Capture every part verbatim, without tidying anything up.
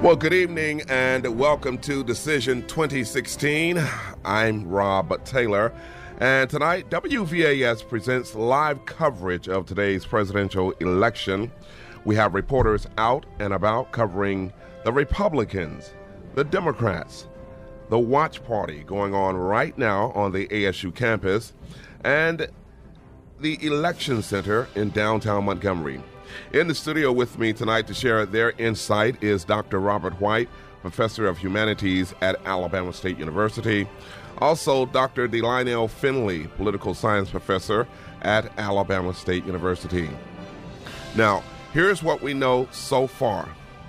Well, good evening and welcome to Decision twenty sixteen. I'm Rob Taylor, and tonight W V A S presents live coverage of today's presidential election. We have reporters out and about covering the Republicans, the Democrats, the watch party going on right now on the A S U campus, and the election center in downtown Montgomery. In the studio with me tonight to share their insight is Doctor Robert White, Professor of Humanities at Alabama State University. Also, Doctor Delionel Finley, Political Science Professor at Alabama State University. Now, here's what we know so far.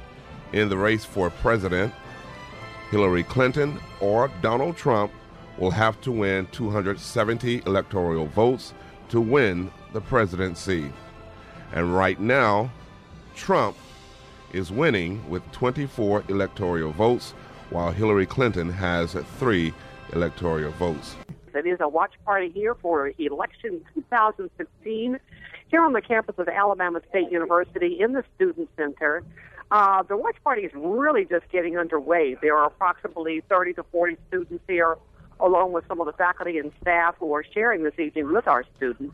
In the race for president, Hillary Clinton or Donald Trump will have to win two hundred seventy electoral votes to win the presidency. And right now, Trump is winning with twenty-four electoral votes, while Hillary Clinton has three electoral votes. It is a watch party here for election two thousand sixteen here on the campus of Alabama State University in the Student Center. Uh, the watch party is really just getting underway. There are approximately thirty to forty students here, along with some of the faculty and staff who are sharing this evening with our students.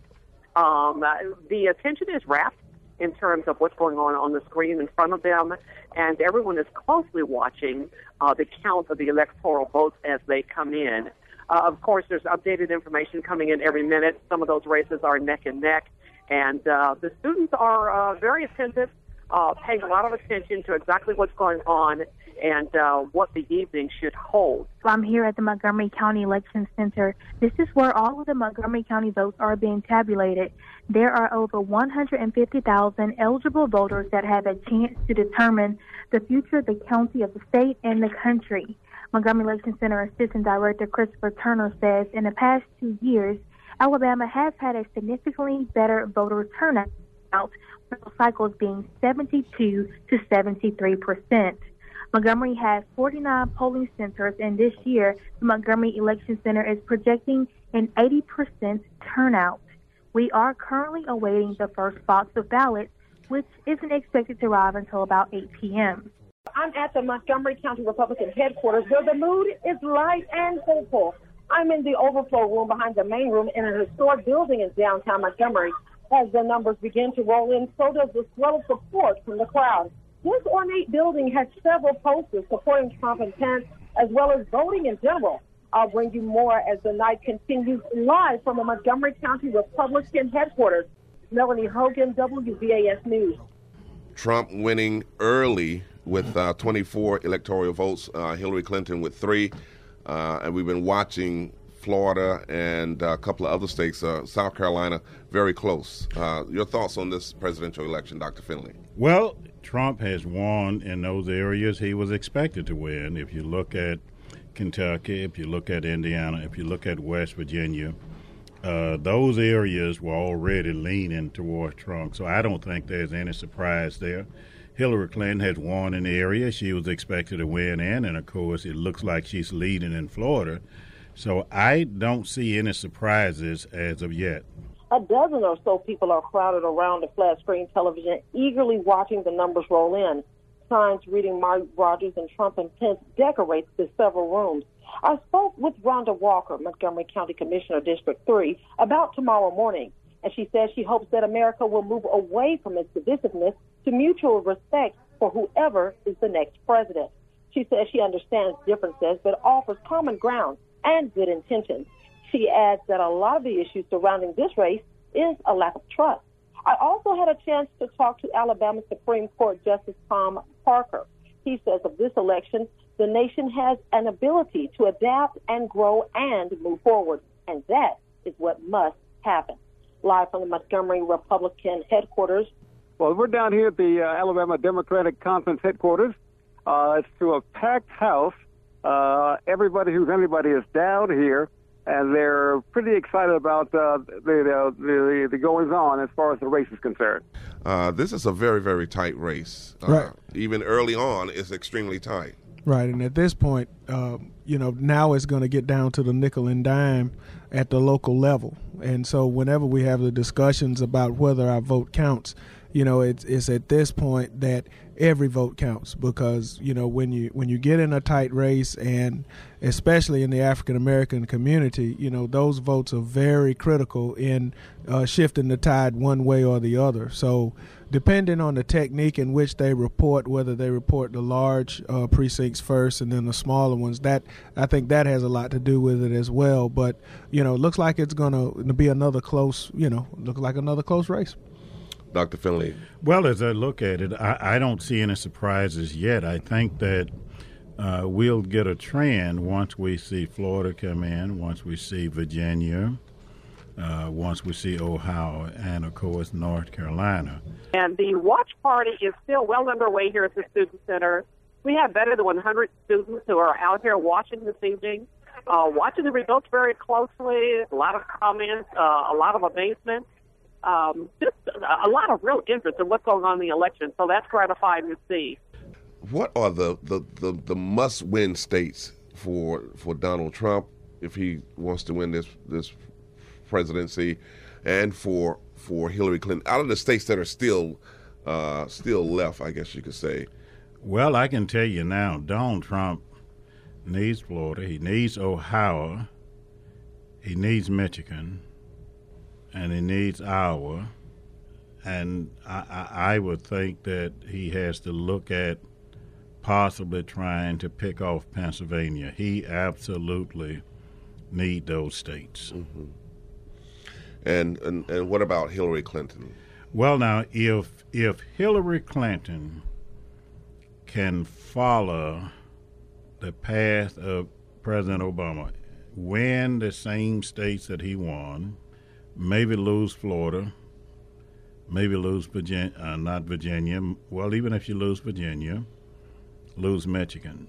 Um, uh, the attention is rapt in terms of what's going on on the screen in front of them, and everyone is closely watching uh, the count of the electoral votes as they come in. Uh, of course, there's updated information coming in every minute. Some of those races are neck and neck, and uh, the students are uh, very attentive, uh, paying a lot of attention to exactly what's going on and uh, what the evening should hold. I'm here at the Montgomery County Election Center. This is where all of the Montgomery County votes are being tabulated. There are over one hundred fifty thousand eligible voters that have a chance to determine the future of the county, of the state, and the country. Montgomery Election Center Assistant Director Christopher Turner says in the past two years, Alabama has had a significantly better voter turnout, with cycles being seventy-two to seventy-three percent. Montgomery has forty-nine polling centers, and this year, the Montgomery Election Center is projecting an eighty percent turnout. We are currently awaiting the first box of ballots, which isn't expected to arrive until about eight p.m. I'm at the Montgomery County Republican headquarters, where the mood is light and hopeful. I'm in the overflow room behind the main room in a historic building in downtown Montgomery. As the numbers begin to roll in, so does the swell of support from the crowd. This ornate building has several posters supporting Trump and Pence, as well as voting in general. I'll bring you more as the night continues live from the Montgomery County Republican headquarters. Melanie Hogan, W V A S News. Trump winning early with uh, twenty-four electoral votes, uh, Hillary Clinton with three. Uh, and we've been watching Florida and a couple of other states, uh, South Carolina, very close. Uh, your thoughts on this presidential election, Doctor Finley? Well, Trump has won in those areas he was expected to win. If you look at Kentucky, if you look at Indiana, if you look at West Virginia, uh, those areas were already leaning towards Trump. So I don't think there's any surprise there. Hillary Clinton has won an area she was expected to win in, and of course it looks like she's leading in Florida. So I don't see any surprises as of yet. A dozen or so people are crowded around the flat-screen television, eagerly watching the numbers roll in. Signs reading Mark Rogers and Trump and Pence decorates the several rooms. I spoke with Rhonda Walker, Montgomery County Commissioner, District three, about tomorrow morning, and she says she hopes that America will move away from its divisiveness to mutual respect for whoever is the next president. She says she understands differences, but offers common ground and good intentions. She adds that a lot of the issues surrounding this race is a lack of trust. I also had a chance to talk to Alabama Supreme Court Justice Tom Parker. He says of this election, the nation has an ability to adapt and grow and move forward, and that is what must happen. Live from the Montgomery Republican headquarters. Well, we're down here at the uh, Alabama Democratic Conference headquarters. Uh, it's to a packed house. Uh, everybody who's anybody is down here, and they're pretty excited about uh, the, the, the the goings-on as far as the race is concerned. Uh, this is a very, very tight race. Uh, right. Even early on, it's extremely tight. Right, and at this point, uh, you know, now it's going to get down to the nickel and dime at the local level. And so whenever we have the discussions about whether our vote counts, you know, it's it's at this point that every vote counts, because you know when you when you get in a tight race, and especially in the African American community, you know those votes are very critical in uh, shifting the tide one way or the other. So depending on the technique in which they report, whether they report the large uh, precincts first and then the smaller ones, that I think that has a lot to do with it as well. But you know, it looks like it's going to be another close, you know, look like another close race. Doctor Finley. Well, as I look at it, I, I don't see any surprises yet. I think that uh, we'll get a trend once we see Florida come in, once we see Virginia, uh, once we see Ohio, and, of course, North Carolina. And the watch party is still well underway here at the Student Center. We have better than one hundred students who are out here watching this evening, uh, watching the results very closely, a lot of comments, uh, a lot of amazement. Um, just a lot of real interest in what's going on in the election, so that's gratifying to see. What are the, the, the, the must-win states for for Donald Trump if he wants to win this this presidency, and for for Hillary Clinton, out of the states that are still uh, still left, I guess you could say? Well, I can tell you now, Donald Trump needs Florida, he needs Ohio, he needs Michigan, and he needs Iowa, and I, I, I would think that he has to look at possibly trying to pick off Pennsylvania. He absolutely need those states. Mm-hmm. And, and and what about Hillary Clinton? Well, now, if if Hillary Clinton can follow the path of President Obama, win the same states that he won, maybe lose Florida, maybe lose Virginia, uh, not Virginia. Well, even if you lose Virginia, lose Michigan,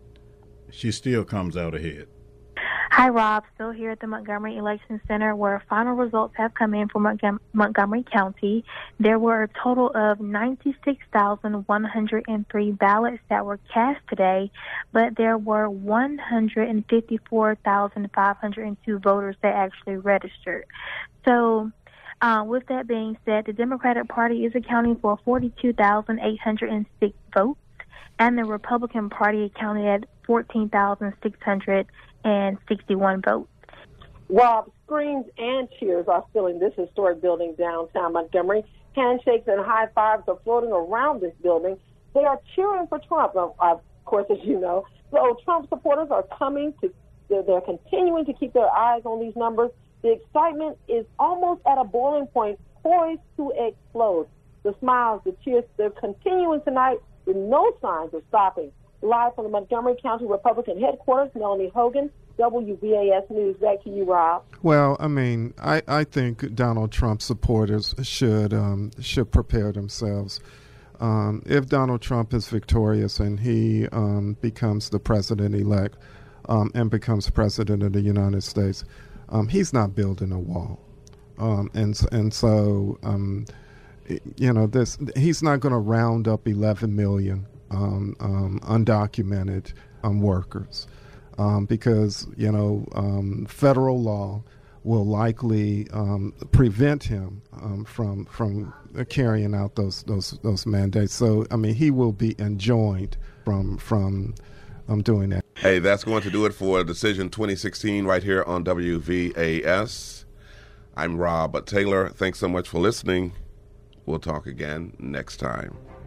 she still comes out ahead. Hi, Rob. Still here at the Montgomery Election Center, where final results have come in for Montgom- Montgomery County. There were a total of ninety-six thousand one hundred three ballots that were cast today, but there were one hundred fifty-four thousand five hundred two voters that actually registered. So, uh, with that being said, the Democratic Party is accounting for forty-two thousand eight hundred six votes, and the Republican Party accounted at fourteen thousand six hundred sixty-one votes. Rob, screams and cheers are filling this historic building downtown Montgomery. Handshakes and high fives are floating around this building. They are cheering for Trump, of course, as you know. So Trump supporters are coming to, they're, they're continuing to keep their eyes on these numbers. The excitement is almost at a boiling point, poised to explode. The smiles, the cheers, they're continuing tonight with no signs of stopping. Live from the Montgomery County Republican headquarters, Melanie Hogan, W V A S News. Back to you, Rob. Well, I mean, I, I think Donald Trump supporters should um, should prepare themselves. Um, if Donald Trump is victorious and he um, becomes the president-elect um, and becomes president of the United States, um, he's not building a wall. Um, and, and so, um, you know, this he's not going to round up eleven million Um, um, undocumented um, workers um, because, you know, um, federal law will likely um, prevent him um, from from carrying out those those those mandates. So, I mean, he will be enjoined from from um, doing that. Hey, that's going to do it for Decision twenty sixteen right here on W V A S. I'm Rob Taylor. Thanks so much for listening. We'll talk again next time.